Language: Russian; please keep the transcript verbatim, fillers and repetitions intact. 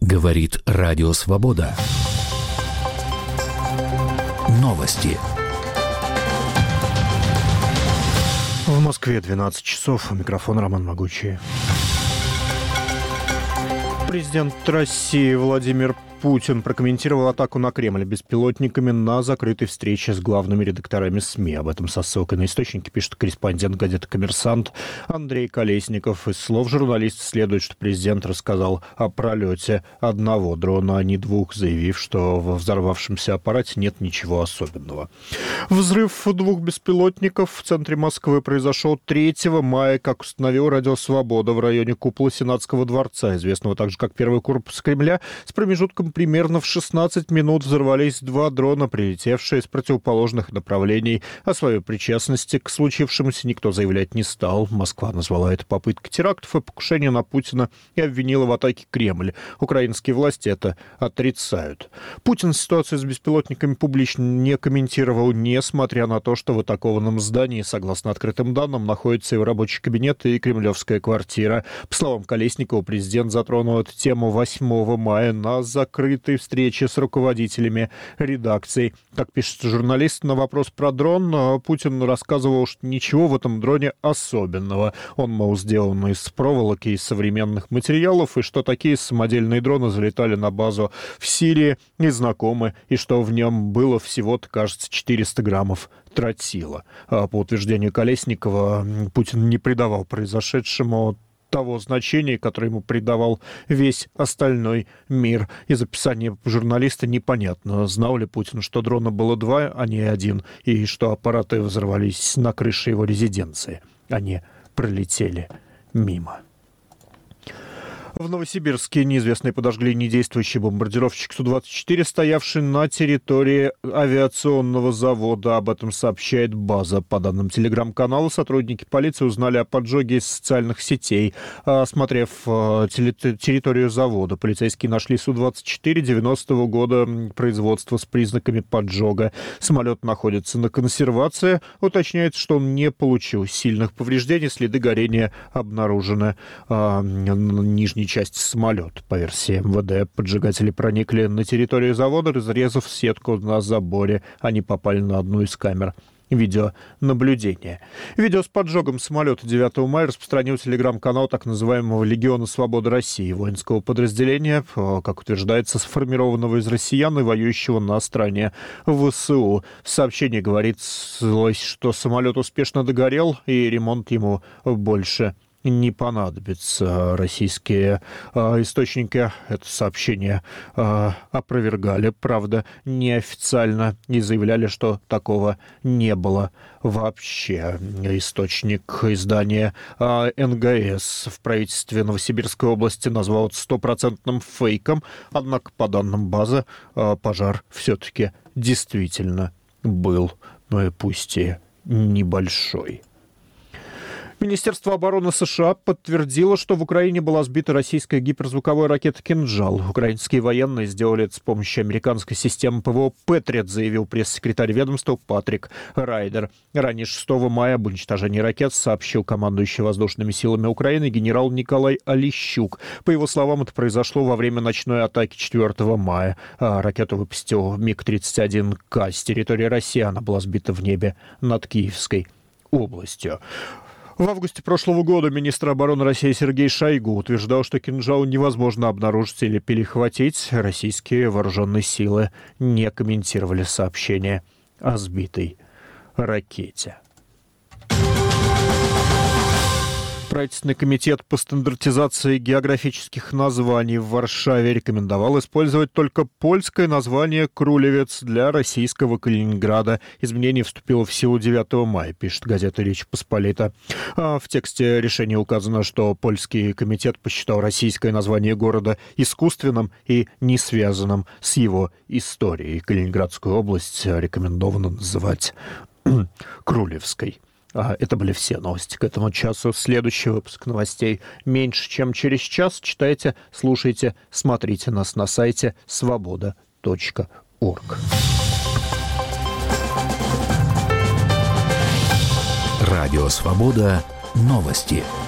Говорит Радио Свобода. Новости. В Москве двенадцать часов. Микрофон Роман Могучий. Президент России Владимир Путин прокомментировал атаку на Кремль беспилотниками на закрытой встрече с главными редакторами СМИ. Об этом со ссылкой на источники пишет корреспондент газеты «Коммерсант» Андрей Колесников. Из слов журналиста следует, что президент рассказал о пролете одного дрона, а не двух, заявив, что во взорвавшемся аппарате нет ничего особенного. Взрыв двух беспилотников в центре Москвы произошел третьего мая, как установил Радио Свобода, в районе купола Сенатского дворца, известного также как Первый корпус Кремля. С промежутком примерно в шестнадцать минут взорвались два дрона, прилетевшие с противоположных направлений. О своей причастности к случившемуся никто заявлять не стал. Москва назвала это попыткой терактов и покушения на Путина и обвинила в атаке Кремль. Украинские власти это отрицают. Путин ситуацию с беспилотниками публично не комментировал, несмотря на то, что в атакованном здании, согласно открытым данным, находится его рабочий кабинет и кремлевская квартира. По словам Колесникова, президент затронул эту тему восьмого мая на закрытой встрече с руководителями редакций. Как пишет журналист, на вопрос про дрон Путин рассказывал, что ничего в этом дроне особенного. Он, мол, сделан из проволоки и современных материалов, и что такие самодельные дроны залетали на базу в Сирии и знакомы, и что в нем было всего-то, кажется, четыреста граммов тротила. По утверждению Колесникова, Путин не придавал произошедшему того значения, которое ему придавал весь остальной мир. Из описания журналиста непонятно, знал ли Путин, что дрона было два, а не один, и что аппараты взорвались на крыше его резиденции. Они пролетели мимо. В Новосибирске неизвестные подожгли недействующий бомбардировщик Су двадцать четыре, стоявший на территории авиационного завода. Об этом сообщает «База». По данным телеграм-канала, сотрудники полиции узнали о поджоге из социальных сетей. Осмотрев территорию завода, полицейские нашли Су двадцать четыре девяностого года производства с признаками поджога. Самолет находится на консервации. Уточняется, что он не получил сильных повреждений. Следы горения обнаружены на нижней части самолета. По версии эм вэ дэ, поджигатели проникли на территорию завода, разрезав сетку на заборе. Они попали на одну из камер видеонаблюдения. Видео с поджогом самолета девятого мая распространил телеграм-канал так называемого «Легиона Свободы России», воинского подразделения, как утверждается, сформированного из россиян и воюющего на стороне вэ эс у. В сообщении говорится, что самолет успешно догорел и ремонт ему больше не понадобится. Российские э, источники это сообщение э, опровергали, правда, неофициально, и заявляли, что такого не было вообще. Источник издания э, эн гэ эс в правительстве Новосибирской области назвал это стопроцентным фейком, однако, по данным базы, э, пожар все-таки действительно был, но и пусть и небольшой. Министерство обороны США подтвердило, что в Украине была сбита российская гиперзвуковая ракета «Кинжал». Украинские военные сделали это с помощью американской системы пэ вэ о «Патриот», заявил пресс-секретарь ведомства Патрик Райдер. Ранее шестого мая об уничтожении ракет сообщил командующий воздушными силами Украины генерал Николай Олещук. По его словам, это произошло во время ночной атаки четвёртого мая. Ракету выпустил миг тридцать один ка с территории России. Она была сбита в небе над Киевской областью. В августе прошлого года министр обороны России Сергей Шойгу утверждал, что «Кинжал» невозможно обнаружить или перехватить. Российские вооруженные силы не комментировали сообщение о сбитой ракете. Правительственный комитет по стандартизации географических названий в Варшаве рекомендовал использовать только польское название «Крулевец» для российского Калининграда. Изменение вступило в силу девятого мая, пишет газета «Речь Посполита». А в тексте решения указано, что польский комитет посчитал российское название города искусственным и не связанным с его историей. Калининградскую область рекомендовано называть Крулевской. Это были все новости к этому часу. Следующий выпуск новостей меньше, чем через час. Читайте, слушайте, смотрите нас на сайте свобода точка орг. Радио «Свобода». Новости.